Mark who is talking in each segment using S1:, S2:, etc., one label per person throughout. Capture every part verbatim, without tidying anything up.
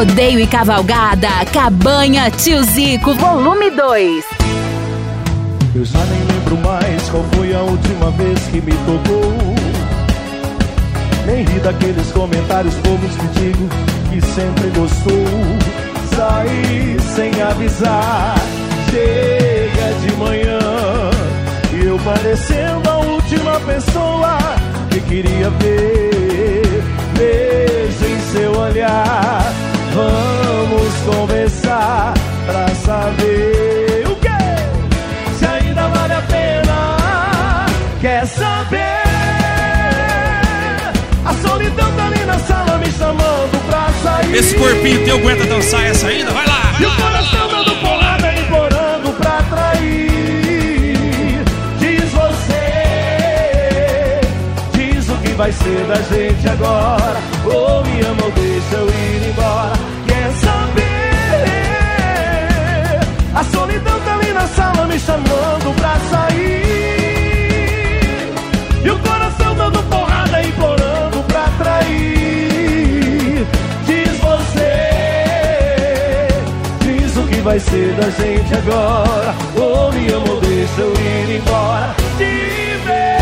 S1: Rodeio e Cavalgada, Cabanha Tio Zico, volume dois.
S2: Eu já nem lembro mais qual foi a última vez que me tocou. Nem ri daqueles comentários bobos que digo que sempre gostou. Saí sem avisar, chega de manhã e eu parecendo a última pessoa que queria ver. Beijo em seu olhar, vamos conversar pra saber o quê? Se ainda vale a pena. Quer saber? A solidão tá ali na sala me chamando pra sair.
S3: Esse corpinho teu aguenta dançar essa ainda? Vai lá, vai
S2: E
S3: lá,
S2: o coração dando porrada, implorando pra trair. Diz você, diz o que vai ser da gente agora. Ou me ama ou deixa eu ir embora. Quer saber? A solidão tá ali na sala me chamando pra sair. E o coração dando porrada, implorando pra trair. Diz você, diz o que vai ser da gente agora. Ou me ama ou deixa eu ir embora de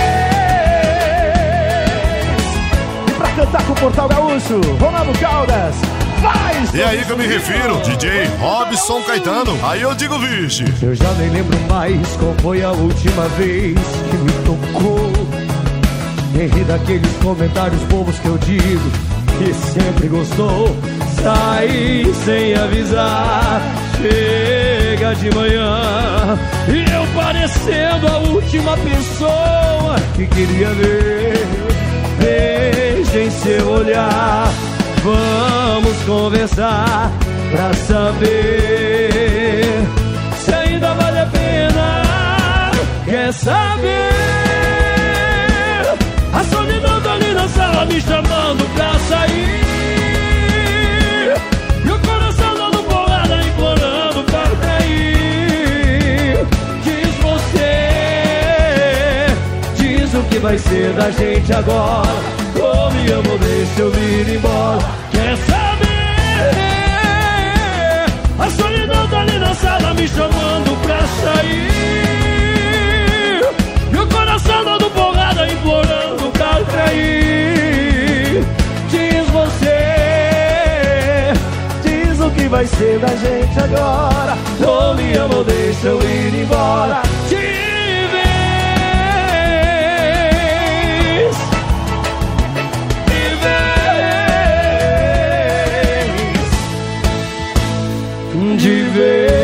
S2: vez. E pra cantar com o Portal Gaúcho, Ronaldo Caldas, faz!
S4: E aí que eu me refiro, D J Robson Caetano. Aí eu digo, vixe.
S2: Eu já nem lembro mais qual foi a última vez que me tocou. Nem ri daqueles comentários bobos que eu digo que sempre gostou. Saí sem avisar, chega de manhã e eu parecendo a última pessoa que queria ver. Beijo em seu olhar, vamos conversar pra saber se ainda vale a pena. Quer saber? A solidão tá ali na sala me chamando pra sair. E o coração dando porrada, implorando pra cair. Diz você, diz o que vai ser da gente agora. Ou me ama ou deixa eu ir embora. Quer saber? A solidão tá ali na sala me chamando pra sair. E o coração dando porrada, implorando pra trair. Diz você, diz o que vai ser da gente agora. Ou me ama ou deixa eu ir embora de vez. De vez. De vez.